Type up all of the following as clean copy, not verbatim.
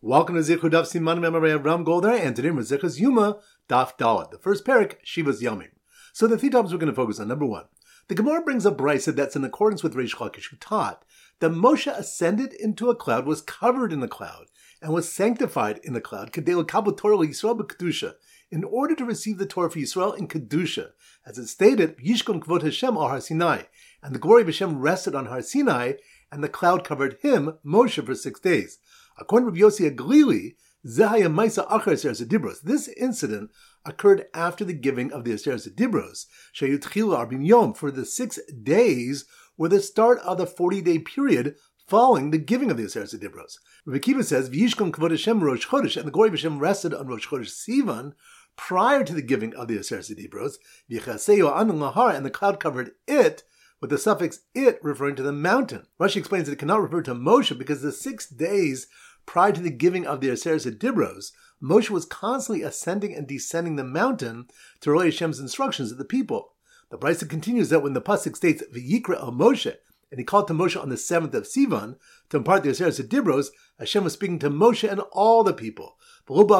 Welcome to Zichud Daf Siman Memory Ram Golder, and today we're Zichus Yuma Daf Dalet, the first parak, Shiva's Yomim. So the three topics we're going to focus on. Number one, the Gemara brings up brisa that's in accordance with Reish Lakish, who taught that Moshe ascended into a cloud, was covered in the cloud, and was sanctified in the cloud, Kedei L'kabel Torah Yisrael b'Kedusha, in order to receive the Torah for Yisrael in Kedusha. As it stated, Yishkon Kvod Hashem al Har Sinai, and the glory of Hashem rested on Har Sinai, and the cloud covered him, Moshe, for 6 days. According to Rabbi Yossi Aglili, Zehaya Maisa Achar Aseret Dibros. This incident occurred after the giving of the Aseret Dibros. Sheyutchila Arbim Yom, for the 6 days were the start of the 40-day period following the giving of the Aseret Dibros. Rabbi Kiva says, V'yishkon Kvod Hashem Rosh Chodesh, and the glory of Hashem rested on Rosh Chodesh Sivan prior to the giving of the Aseret Dibros. V'yichaseyo Anon Lahar, and the cloud covered it, with the suffix it referring to the mountain. Rashi explains that it cannot refer to Moshe because the 6 days prior to the giving of the Aseret Dibros, Moshe was constantly ascending and descending the mountain to relay Hashem's instructions to the people. The Brisa continues that when the pasuk states V'yikra el Moshe, and he called to Moshe on the 7th of Sivan to impart the Aseret Dibros, Hashem was speaking to Moshe and all the people. And the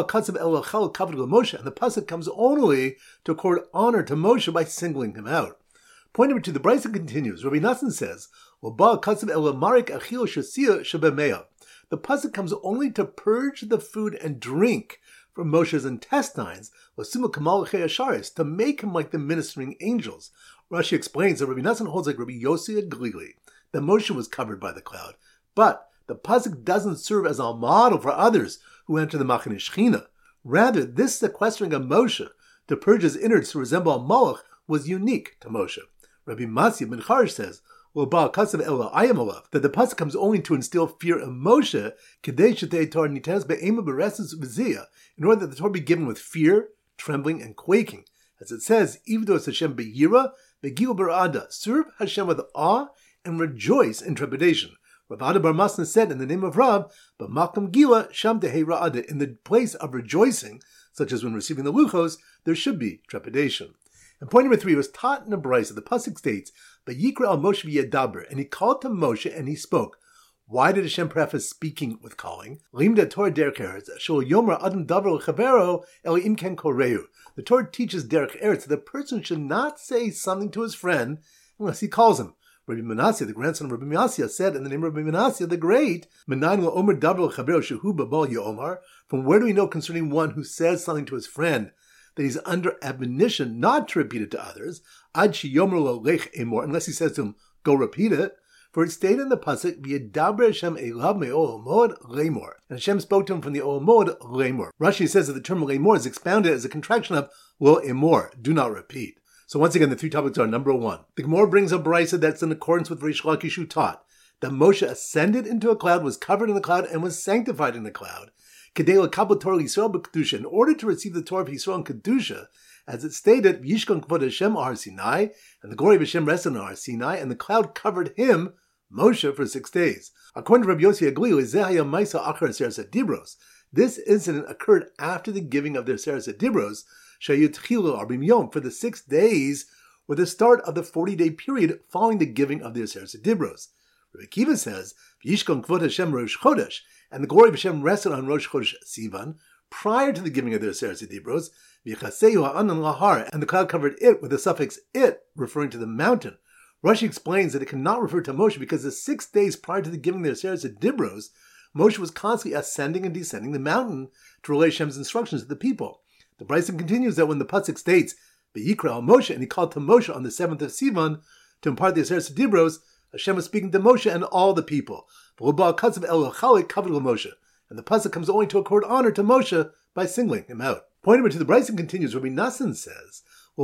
pasuk comes only to accord honor to Moshe by singling him out. Point number 2, the Brisa continues. Rabbi Nassan says, the pasuk comes only to purge the food and drink from Moshe's intestines, to make him like the ministering angels. Rashi explains that Rabbi Nassan holds like Rabbi Yossi Aglili, that Moshe was covered by the cloud, but the pasuk doesn't serve as a model for others who enter the Machane Shechina. Rather, this sequestering of Moshe to purge his innards to resemble a Malach was unique to Moshe. Rabbi Masya ben Charish says, that the pasuk comes only to instill fear in Moshe, in order that the Torah be given with fear, trembling, and quaking. As it says, serve Hashem with awe and rejoice in trepidation. Rav Ada bar Masna said in the name of Rav, in the place of rejoicing, such as when receiving the luchos, there should be trepidation. And point number 3 was taught in a brisa. The pasuk states, "Vayikra al Moshe v'yadaber," and he called to Moshe and he spoke. Why did Hashem preface speaking with calling? The Torah teaches derech eretz that the person should not say something to his friend unless he calls him. Rabbi Manasseh, the grandson of Rabbi Manasseh, said in the name of Rabbi Manasseh the Great, from where do we know concerning one who says something to his friend that he's under admonition not to repeat it to others, unless he says to him, go repeat it? For it stated in the pasuk, and Hashem spoke to him from the Olamod lemor. Rashi says that the term lemor is expounded as a contraction of lo emor, do not repeat. So once again, the 3 topics are: number 1, the Gemara brings a brisa that's in accordance with Reish Lakish, who taught that Moshe ascended into a cloud, was covered in the cloud, and was sanctified in the cloud, in order to receive the Torah of Yisrael in Kedusha, as it stated, Yishkon Kvod Hashem al Har Sinai, and the glory of Hashem rested on Har Sinai, and the cloud covered him, Moshe, for 6 days. According to Rabbi Yossi Aglili, Zehaya Maisa Achar Aseret Dibros. This incident occurred after the giving of the Aseret Dibros, Sheyutchila Arbim Yom, for the 6 days were the start of the 40-day period following the giving of the Aseret Dibros. Rabbi Kiva says, Yishkon Kvod Hashem Rosh Chodesh, and the glory of Hashem rested on Rosh Chodesh Sivan prior to the giving of the Aseret Dibros, V'yichaseyu Anon Lahar, and the cloud covered it with the suffix it, referring to the mountain. Rashi explains that it cannot refer to Moshe because the 6 days prior to the giving of the Aseret Dibros, Moshe was constantly ascending and descending the mountain to relay Hashem's instructions to the people. The Brisa continues that when the pasuk states, V'yikra al Moshe, and he called to Moshe on the 7th of Sivan to impart the Aseret Dibros, Hashem was speaking to Moshe and all the people. And the pasuk comes only to accord honor to Moshe by singling him out. Point number 2, the Brisa continues. Rabbi Nassan says, the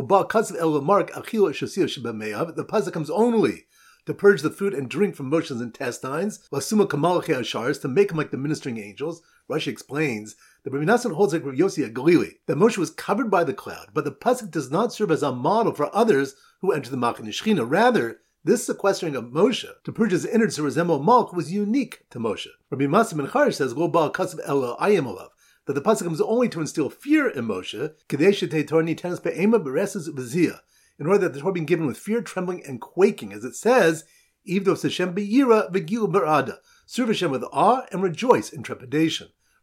pasuk comes only to purge the food and drink from Moshe's intestines, to make him like the ministering angels. Rashi explains that Rabbi Nassan holds like Rabbi Yossi Aglili, that Moshe was covered by the cloud, but the pasuk does not serve as a model for others who enter the Machane Shechina. Rather, this sequestering of Moshe to purge his innards to resemble Malch was unique to Moshe. Rabbi Masya ben Charish says, that the pasuk comes only to instill fear in Moshe, in order that the Torah be given with fear, trembling, and quaking, as it says, serve Hashem with awe and rejoice in trepidation.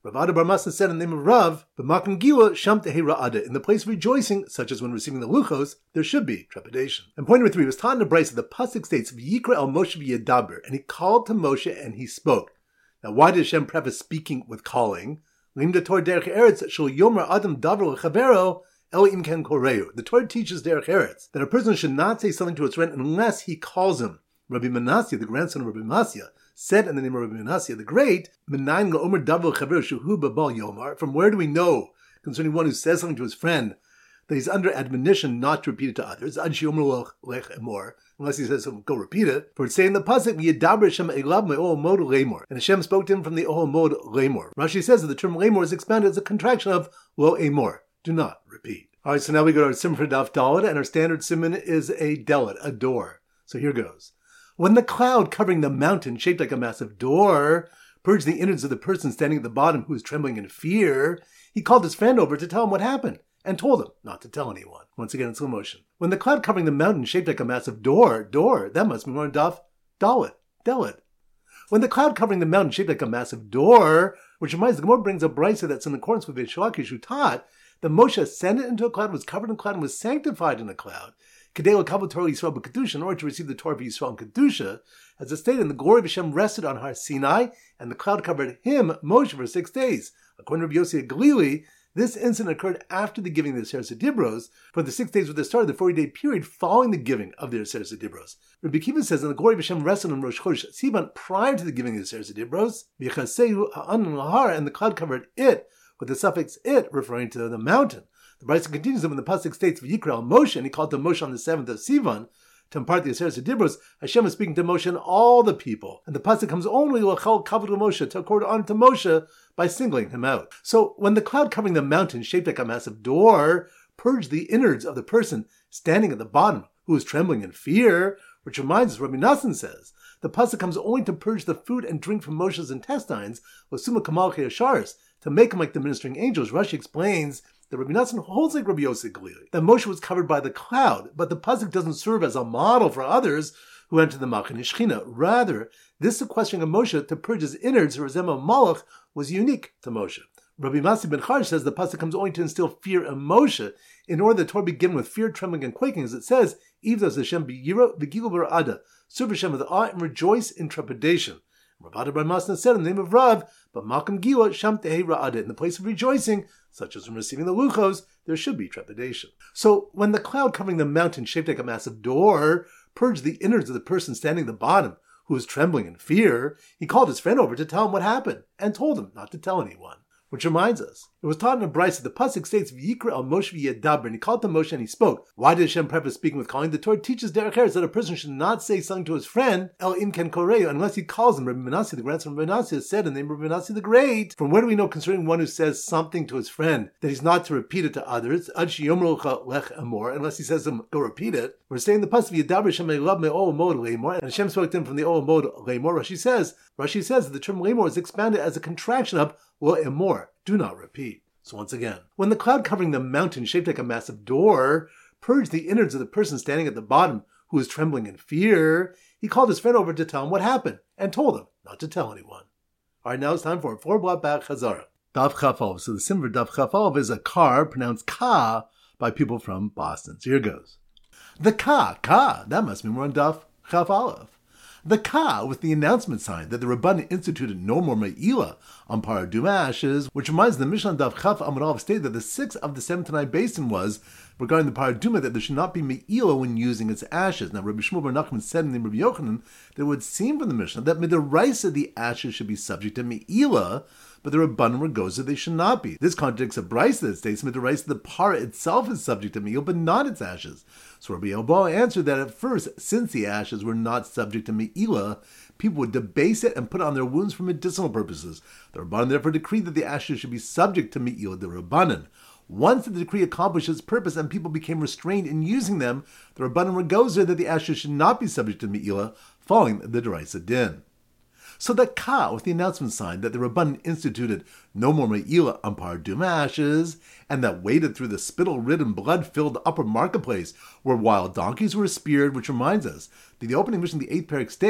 Rav Ada bar Masna said in the name of Rav, "B'makom gila sham tehei ra'ada." In the place of rejoicing, such as when receiving the luchos, there should be trepidation. And point number 3 was taught in the Brisa. The pasuk states, "V'yikra el Moshe v'yedaber," and he called to Moshe and he spoke. Now, why did Hashem preface speaking with calling? Limda Torah derech eretz shel yomer adam davar lechavero el im ken koreu. The Torah teaches derech eretz that a person should not say something to his friend unless he calls him. Rabbi Manasseh, the grandson of Rabbi Masya, said in the name of Rabbi Manasseh the Great, "Menayin la'omer davar lechavero shehu babal yomar." From where do we know concerning one who says something to his friend that he's under admonition not to repeat it to others? Ad sheyomer lech emor. Unless he says, go repeat it. For it's saying in the pasuk, "V'yedaber Hashem elav me'ol mod lemor," and Hashem spoke to him from the ol mod lemor. Rashi says that the term lemor is expanded as a contraction of lo emor. Do not repeat. All right, so now we go to our simon for daf daled, and our standard simon is a delit, a door. So here goes. When the cloud covering the mountain, shaped like a massive door, purged the innards of the person standing at the bottom who was trembling in fear, he called his friend over to tell him what happened, and told him not to tell anyone. Once again in slow motion. When the cloud covering the mountain shaped like a massive door, that must be more daf dalet, delit. When the cloud covering the mountain shaped like a massive door, which reminds the Gemara brings a brisa that's in accordance with Reish Lakish who taught that Moshe ascended into a cloud, was covered in a cloud, and was sanctified in a cloud. Kadei l'kavod Torah Yisrael b'kedusha, in order to receive the Torah of Yisrael in kedusha, as it stated, the glory of Hashem rested on Har Sinai, and the cloud covered him, Moshe, for 6 days. According to Rabbi Yossi Galili, this incident occurred after the giving of the Aseret Dibros, for the 6 days were the start of the 40-day period following the giving of the Aseret Dibros. Rabbi Kiva says, and the glory of Hashem rested on Rosh Chodesh Sivan prior to the giving of the Aseret Dibros, v'yachasehu ha'anan lahar, and the cloud covered it, with the suffix it, referring to the mountain. The Brisa continues that when the pasuk states, "V'yikra el Moshe," and he called to Moshe on the 7th of Sivan to impart the Aseret Dibros, Hashem is speaking to Moshe and all the people. And the pasuk comes only l'chal kavod Moshe, to accord honor to Moshe by singling him out. So when the cloud covering the mountain, shaped like a massive door, purged the innards of the person standing at the bottom who was trembling in fear, which reminds us, Rabbi Nassan says, the pasuk comes only to purge the food and drink from Moshe's intestines, l'suma kamal chayasharis, to make him like the ministering angels. Rashi explains that Rabbi Nassan holds like Rabbi Yossi Galili, that Moshe was covered by the cloud, but the pasuk doesn't serve as a model for others who enter the Machaneh Shechina. Rather, this sequestering of Moshe to purge his innards, or Zema Malach, was unique to Moshe. Rabbi Masi ben Charish says the pasuk comes only to instill fear in Moshe, in order that the Torah begin with fear, trembling, and quaking, as it says, "Ivdas Hashem b'yira v'gilu b'ra'ada," serve Hashem with awe and rejoice in trepidation. Rav Ada bar Masna said in the name of Rav, "B'makom gila sham tehei ra'ada." In the place of rejoicing, such as when receiving the luchos, there should be trepidation. So when the cloud covering the mountain, shaped like a massive door, purged the innards of the person standing at the bottom, who was trembling in fear, he called his friend over to tell him what happened, and told him not to tell anyone. Which reminds us, it was taught in a brisa, the pasuk states, "V'yikra el Moshe v'yedaber," and he called to Moshe and he spoke. Why did Hashem preface speaking with calling? The Torah teaches derech eretz that a person should not say something to his friend, el im ken koreu, unless he calls him. Rabbi Manasseh, the grandson of Rabbi Manasseh, said in the name of Rabbi Manasseh the Great, from where do we know concerning one who says something to his friend that he's not to repeat it to others, ad sheyomer lech emor, unless he says to him, go repeat it? We're saying the pasuk, "V'yedaber Hashem elav me'ol mod lemor," and Hashem spoke to him from the ol mod lemor. Rashi says that the term lemor is expanded as a contraction of lo emor, do not repeat. So once again, when the cloud covering the mountain, shaped like a massive door, purged the innards of the person standing at the bottom who was trembling in fear, he called his friend over to tell him what happened, and told him not to tell anyone. All right, now it's time for a 4-block back Chazara. Daf Chafal. So the symbol for Daf Chafal is a car, pronounced ka by people from Boston. So here goes. The ka, that must be more on Daf Chafal. The ka with the announcement sign that the Rabbanan instituted no more me'ila on paraduma ashes, which reminds the Mishnah Daf Chaf Amud Aleph stated that the 6th of the 7th night basin was regarding the paraduma that there should not be me'ila when using its ashes. Now Rabbi Shmuel bar Nachman said in the Rabbi Yochanan that it would seem from the Mishnah that midaraisa the ashes should be subject to me'ila, but the Rabbanan goes that they should not be. This contradicts a brisa that states midaraisa the para itself is subject to me'ila, but not its ashes. So Rabbi Elbaal answered that at first, since the ashes were not subject to me'ila, people would debase it and put it on their wounds for medicinal purposes. The Rabbanan therefore decreed that the ashes should be subject to me'ila, the Rabbanan. Once the decree accomplished its purpose and people became restrained in using them, the Rabbanan regozer that the ashes should not be subject to me'ila, following the deraisa din. So that ka, with the announcement sign that the Rabbanan instituted no more me'ila on paraduma ashes, and that waded through the spittle-ridden, blood-filled upper marketplace where wild donkeys were speared, which reminds us that the opening mission of the 8th parak states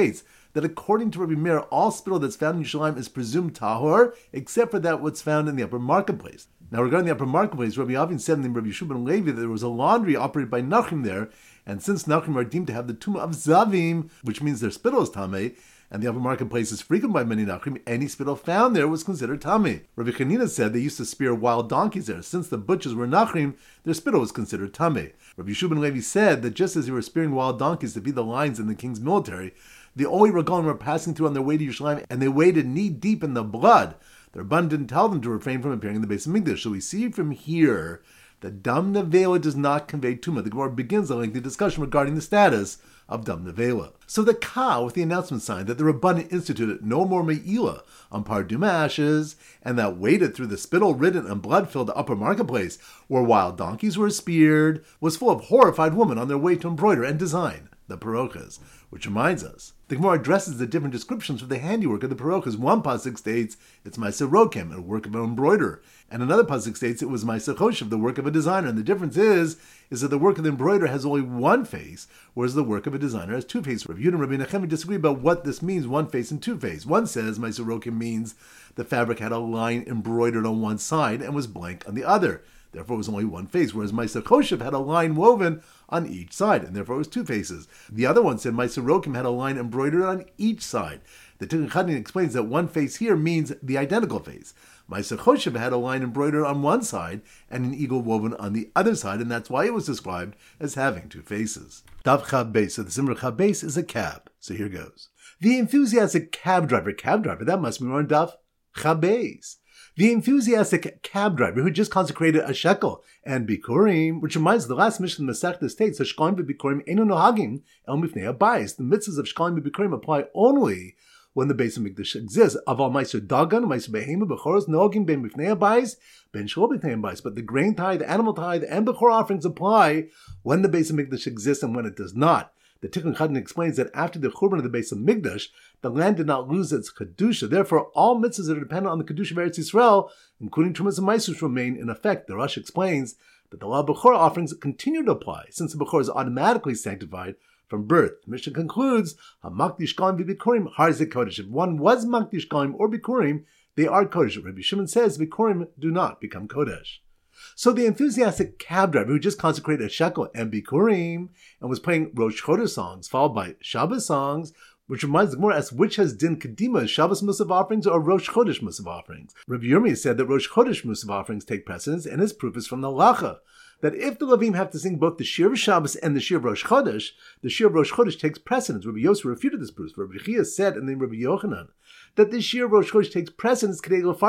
that according to Rabbi Meir, all spittle that's found in Yerushalayim is presumed tahor, except for that what's found in the upper marketplace. Now, regarding the upper marketplace, Rabbi Avin said in the Rabbi Yeshua ben Levi that there was a laundry operated by Nachrim there, and since Nachrim are deemed to have the tumah of Zavim, which means their spittle is tameh, and the upper marketplace is frequented by many Nachrim, any spittle found there was considered tameh. Rabbi Chanina said they used to spear wild donkeys there. Since the butchers were Nachrim, their spittle was considered tameh. Rabbi Yeshua ben Levi said that just as they were spearing wild donkeys to feed the lions in the king's military, the Oli Regalim were passing through on their way to Yerushalayim, and they waded knee-deep in the blood. Their Rabban didn't tell them to refrain from appearing in the base of Mikdash. So we see from here that Dam Nevela does not convey Tumah. The Gemara begins a lengthy discussion regarding the status of Dam Nevela. So the Ka, with the announcement sign that the Rabban instituted no more Me'ila on Parduma ashes, and that waded through the spittle-ridden and blood-filled upper marketplace, where wild donkeys were speared, was full of horrified women on their way to embroider and design the parochas, which reminds us, the Gemara addresses the different descriptions for the handiwork of the parochas. One pasuk states it's Ma'aseh Rokem, a work of an embroiderer, and another pasuk states it was Ma'aseh Choshev, the work of a designer. And the difference is that the work of the embroiderer has only one face, whereas the work of a designer has two faces. Rabbi Yehuda and Rabbi Nachemi disagree about what this means, one face and two face. One says Ma'aseh Rokem means the fabric had a line embroidered on one side and was blank on the other. Therefore, it was only one face, whereas Ma'aseh Choshev had a line woven on each side, and therefore it was two faces. The other one said Ma'aseh Rokem had a line embroidered on each side. The Tikkun Chadin explains that one face here means the identical face. Ma'aseh Choshev had a line embroidered on one side and an eagle woven on the other side, and that's why it was described as having two faces. Daf Chab Beis. So the Simra Chab Beis is a cab. So here goes. The enthusiastic cab driver, that must be on Daf Chab Beis. The enthusiastic cab driver who just consecrated a shekel and bikurim, which reminds the last mission of the Masechta states that shkalim bikurim enu nohagim el mifnei habayis. The mitzvahs of shkalim bikurim apply only when the base of Mikdash exists. Aval ma'aser dagan, ma'aser behema, bechoros nohagim ben mifnei habayis, ben shol mifnei habayis. But the grain tithe, animal tithe, and bechor offerings apply when the base of Mikdash exists and when it does not. The Tikkun Chadin explains that after the Churban of the base of Mikdash, the land did not lose its Kedusha. Therefore, all mitzvahs that are dependent on the Kedusha of Eretz Yisrael, including Trumas and Maisus, remain in effect. The Rosh explains that the law of Bechor offerings continue to apply, since the Bechor is automatically sanctified from birth. The Mishnah concludes, HaMakdish Kalim v'Bikurim Harze Kodesh. If one was Makdish Kalim or Bikurim, they are Kodesh. Rabbi Shimon says Bikurim do not become Kodesh. So the enthusiastic cab driver who just consecrated a shekel and bikurim and was playing Rosh Chodesh songs followed by Shabbos songs, which reminds the Gemara as which has din kedima, Shabbos Musaf offerings or Rosh Chodesh Musaf offerings. Rabbi Yirmiyah said that Rosh Chodesh Musaf offerings take precedence, and his proof is from the Lacha, that if the Levim have to sing both the Shir of Shabbos and the Shir of Rosh Chodesh, the Shir of Rosh Chodesh takes precedence. Rabbi Yosef refuted this proof. Rabbi Chia said, and then Rabbi Yochanan, that the Shir of Rosh Chodesh takes precedence in order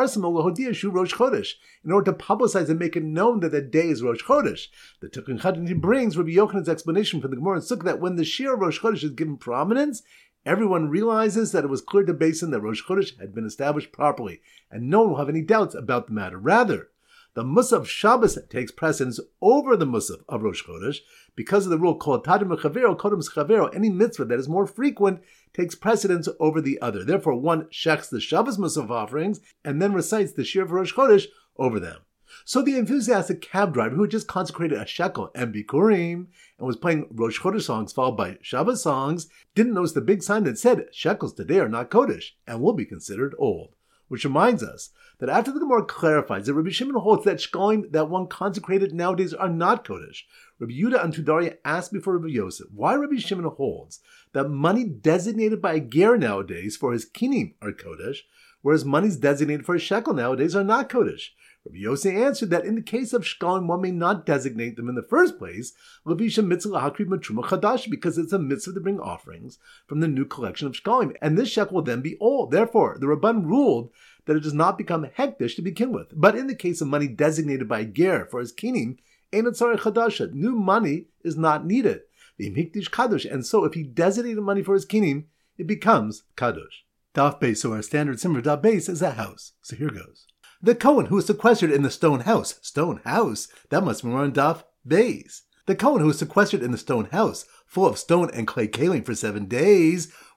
to publicize and make it known that the day is Rosh Chodesh. The Tikkun Chadin brings Rabbi Yochanan's explanation from the Gemara and Sukkah that when the Shir of Rosh Chodesh is given prominence, everyone realizes that it was clear to Basin that Rosh Chodesh had been established properly, and no one will have any doubts about the matter. Rather, the Musaf Shabbos takes precedence over the Musaf of Rosh Chodesh because of the rule called Tadim Chavero, Kodem Chavero. Any mitzvah that is more frequent takes precedence over the other. Therefore, one shechs the Shabbos Musaf offerings and then recites the Shir of Rosh Chodesh over them. So the enthusiastic cab driver who had just consecrated a shekel and bikurim and was playing Rosh Chodesh songs followed by Shabbos songs didn't notice the big sign that said shekels today are not Kodesh and will be considered old. Which reminds us that after the Gemara clarifies that Rabbi Shimon holds that shkalim that one consecrated nowadays are not Kodesh, Rabbi Yehuda and Tudaria asked before Rabbi Yosef why Rabbi Shimon holds that money designated by a ger nowadays for his kinim are Kodesh, whereas monies designated for a shekel nowadays are not Kodesh. Rabbi Yosef answered that in the case of shkalim, one may not designate them in the first place, levisha mitzvah hakriv matruma chadash, because it's a mitzvah to bring offerings from the new collection of shkalim, and this shekel will then be old. Therefore, the Rabban ruled that it does not become hekdesh to begin with. But in the case of money designated by a ger for his kinim, ein tzarich chadasha, new money is not needed. V'im hikdish kadosh, and so if he designated money for his kinim, it becomes kadosh. Daf Beis, so our standard simmer Daf Beis is a house. So here goes. The Kohen who was sequestered in the stone house, that must be on Daf Beis. The Kohen who was sequestered in the stone house, full of stone and clay kalim for 7 days,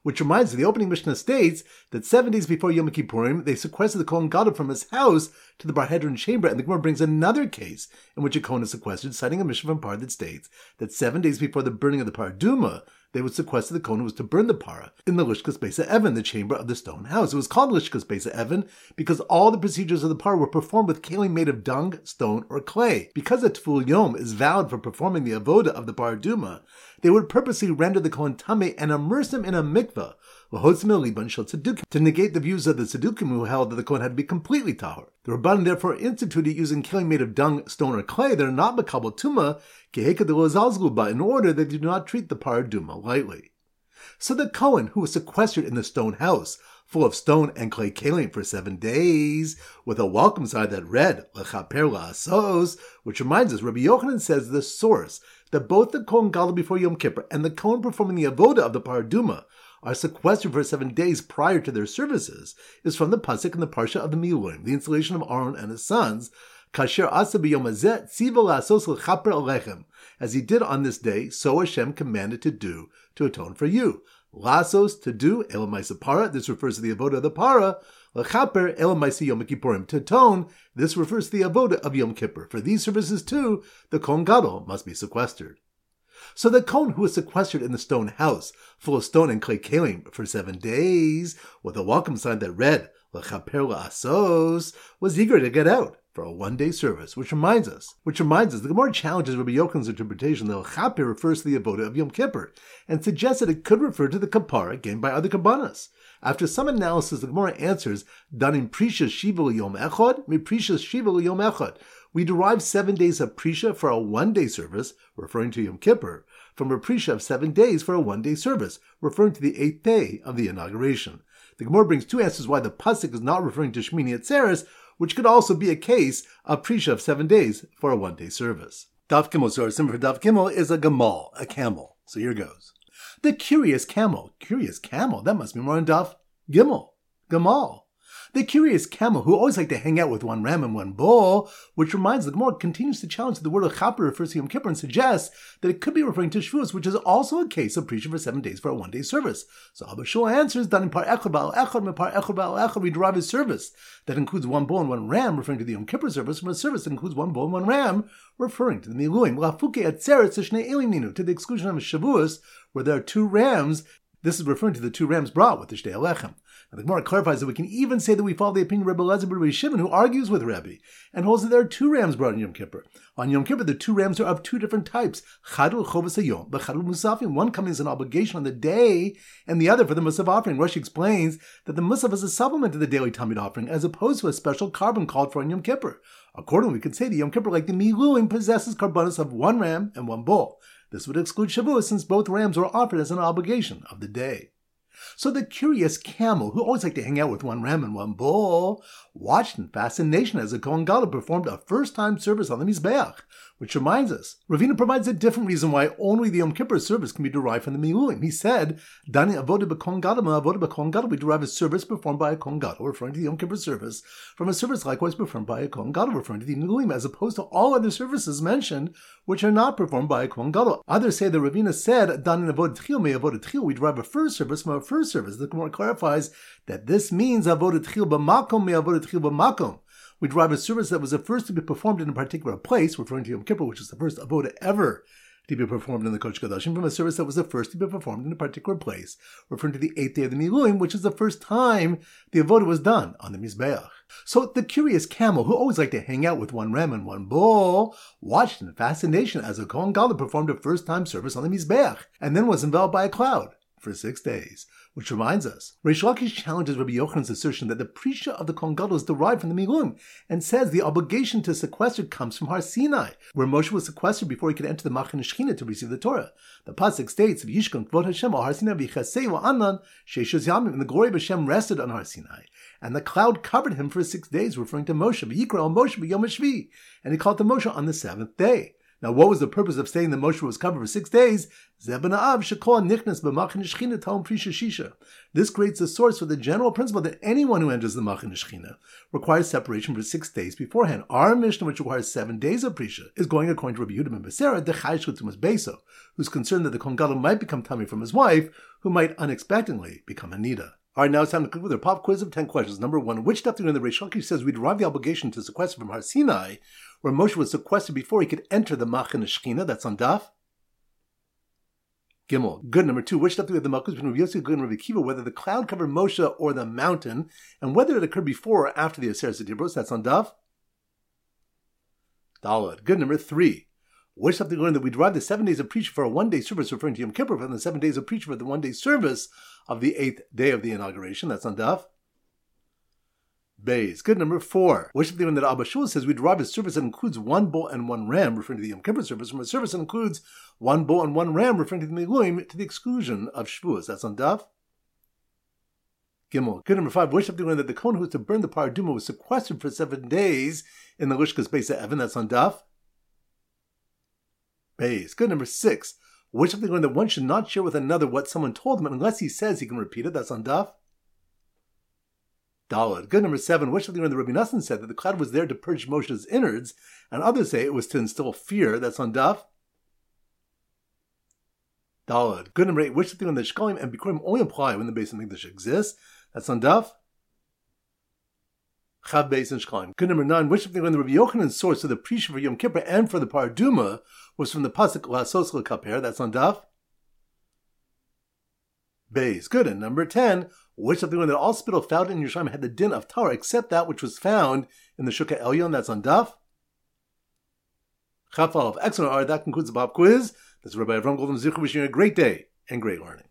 which reminds us, the opening Mishnah states that 7 days before Yom Kippurim, they sequestered the Kohen Gadol from his house to the Bar Hedron chamber, and the Gemara brings another case in which a Kohen is sequestered, citing a Mishnah from Par that states that 7 days before the burning of the Paraduma, they would sequester the Kohen who was to burn the Para in the Lishkas Beis Evan, the chamber of the stone house. It was called Lishkas Beis Evan because all the procedures of the Para were performed with kelim made of dung, stone, or clay. Because a Tful Yom is valid for performing the avoda of the Paraduma, they would purposely render the Kohen Tameh and immerse him in a mikveh, to negate the views of the Tzedukim who held that the Kohen had to be completely tahor. The Rabbanan therefore instituted using kelim made of dung, stone, or clay that are not makabel tuma, in order that they do not treat the paraduma lightly. So the Kohen, who was sequestered in the stone house, full of stone and clay kelim for 7 days, with a welcome sign that read lechaper la'asos, which reminds us, Rabbi Yochanan says the source that both the Kohen Gadol before Yom Kippur and the Kohen performing the avoda of the paraduma are sequestered for 7 days prior to their services is from the pasuk in the parsha of the Miluim, the installation of Aaron and his sons, kasher asa b'yom hazeh tziva la'asos lechaper alechem, as he did on this day, so Hashem commanded to do to atone for you. Lasos, to do, elamaisa para, this refers to the avoda of the para. Lechaper, elamaisa Yom Kippurim, to atone, this refers to the avoda of Yom Kippur. For these services too, the Kohen Gadol must be sequestered. So the Kohen who was sequestered in the stone house, full of stone and clay kelim for 7 days, with a welcome sign that read, lechaper la'asos, was eager to get out for a 1-day service, which reminds us, the Gemara challenges Rabbi Yochanan's interpretation that lechaper refers to the avoda of Yom Kippur, and suggests that it could refer to the kapara gained by other kabbanas. After some analysis, the Gemara answers, danim prisha shiva l'yom echad, mi prisha shiva l'yom echad. We derive 7 days of prisha for a 1-day service, referring to Yom Kippur, from a prisha of 7 days for a 1-day service, referring to the 8th day of the inauguration. The Gemara brings 2 answers why the pasuk is not referring to Shmini Atzeres, which could also be a case of prisha of 7 days for a 1-day service. Daf Gimel, so our symbol for Daf Gimel is a gamal, a camel. So here goes. The curious camel, that must be more on Daf Gimel, gamal. The curious camel who always like to hang out with one ram and one bull, which reminds the Gemara continues to challenge that the word lechaper refers to Yom Kippur and suggests that it could be referring to Shavuos, which is also a case of prisha for 7 days for a 1-day service. So Abba Shul answers, done in par echad ba'al echad, me par echad ba'al echad, we derive a service that includes one bull and one ram, referring to the Yom Kippur service, from a service that includes one bull and one ram, referring to the Miluim. Lafuke atzeres shnei elim ninu, to the exclusion of Shavuos, where there are 2 rams. This is referring to the 2 rams brought with the Shtei Alechem. And the Gemara clarifies that we can even say that we follow the opinion of Rebbe Elazar ben Rabbi Shimon, who argues with Rebbe, and holds that there are 2 rams brought in Yom Kippur. On Yom Kippur, the 2 rams are of 2 different types. Chadul chovas hayom, b'chadul musafim. One coming as an obligation on the day, and the other for the musaf offering. Rashi explains that the musaf is a supplement to the daily tamid offering, as opposed to a special carbon called for on Yom Kippur. Accordingly, we could say that Yom Kippur, like the Miluim, possesses karbanos of 1 ram and 1 bull. This would exclude Shavuos, since both rams were offered as an obligation of the day. So the curious camel, who always liked to hang out with 1 ram and 1 bull, watched in fascination as the Kohen Gadol performed a first-time service on the Mizbeach, which reminds us, Ravina provides a different reason why only the Yom Kippur service can be derived from the Miluim. He said, Dani avoda b'Kohen Gadol, avoda b'Kohen Gadol, we derive a service performed by a Kohen Gadol, referring to the Yom Kippur service, from a service likewise performed by a Kohen Gadol, referring to the Miluim, as opposed to all other services mentioned, which are not performed by a Kohen Gadol. Others say that Ravina said, Dani avoda tchil, me avoda tchil, we derive a first service from a first service. The Gemara clarifies that this means avoda tchil b'makom, me avoda tchil b'makom. We derive a service that was the first to be performed in a particular place, referring to Yom Kippur, which is the first avoda ever to be performed in the Kodesh Kodashim, from a service that was the first to be performed in a particular place, referring to the 8th day of the Miluim, which is the first time the avoda was done on the Mizbeach. So the curious camel, who always liked to hang out with 1 ram and 1 bull, watched in fascination as a Kohen Gadol performed a first-time service on the Mizbeach, and then was enveloped by a cloud for 6 days. Which reminds us, Reish Lakish challenges Rabbi Yochanan's assertion that the prisha of the Kohen Gadol is derived from the Miluim, and says the obligation to sequester comes from Har Sinai, where Moshe was sequestered before he could enter the Machan Shechina to receive the Torah. The pasuk states, "V'yishkon kvod Hashem al Har Sinai v'yichasei la'anan sheishos yamim," and the glory of Hashem rested on Har Sinai, and the cloud covered him for 6 days, referring to Moshe. V'yikra al Moshe b'yom hashvi, and he called to Moshe on the 7th day. Now, what was the purpose of saying that Moshe was covered for 6 days? This creates a source for the general principle that anyone who enters the Machin Shechina requires separation for 6 days beforehand. Our Mishnah, which requires 7 days of Prisha, is going according to Rabbi Yehuda ben Beseira, the Chai Shchutumas Beso, who's concerned that the Kohen Gadol might become tummy from his wife, who might unexpectedly become a Nida. All right, now it's time to conclude our pop quiz of 10 questions. Number 1, which daf do you know that Reish Lakish says we derive the obligation to sequester from Har Sinai, where Moshe was sequestered before he could enter the Machin Shechina? That's on daf Gimel. Good. Number 2, which daf do we have the Malkus between Rabbi Yossi and Rabbi Kiva, whether the cloud covered Moshe or the mountain, and whether it occurred before or after the Aseret Dibros? That's on daf Daled. Good. Number 3, which daf do we learn that we derive the 7 days of preaching for a 1-day service referring to Yom Kippur from the 7 days of preaching for the 1-day service of the 8th day of the inauguration? That's on daf Beis. Good. Number 4, which of the one that Abba Shul says we derive a service that includes 1 bull and 1 ram, referring to the Yom Kippur service, from a service that includes 1 bull and 1 ram, referring to the Miluim, to the exclusion of Shavuos? That's on daf Gimel. Good. Number 5, which of the one that the Kohen who was to burn the Paraduma was sequestered for 7 days in the Lishkas Beis Evan? That's on daf Beis. Good. Number 6, which of the one that one should not share with another what someone told him unless he says he can repeat it? That's on daf Daled. Good. Number 7, which of the one that Rabbi Nassan said that the cloud was there to purge Moshe's innards, and others say it was to instill fear? That's on daf Daled. Good. Number 8, which of the one that Shkalim and Bikurim only apply when the Beis Hamikdash exists? That's on daf Chav Beis and Shkalim. Good. Number 9, which of the one that Rabbi Yochanan's source of the Prisha for Yom Kippur and for the Paraduma was from the pasuk Lasos L'Kaper? That's on daf Beis. Good. And number 10, which of the one that all spittle found in Yerushalayim had the din of Torah except that which was found in the Shukah Elyon? That's on daf Chafal. Excellent. All right, that concludes the pop quiz. This is Rabbi Avram Goldman Zichur wishing you a great day and great learning.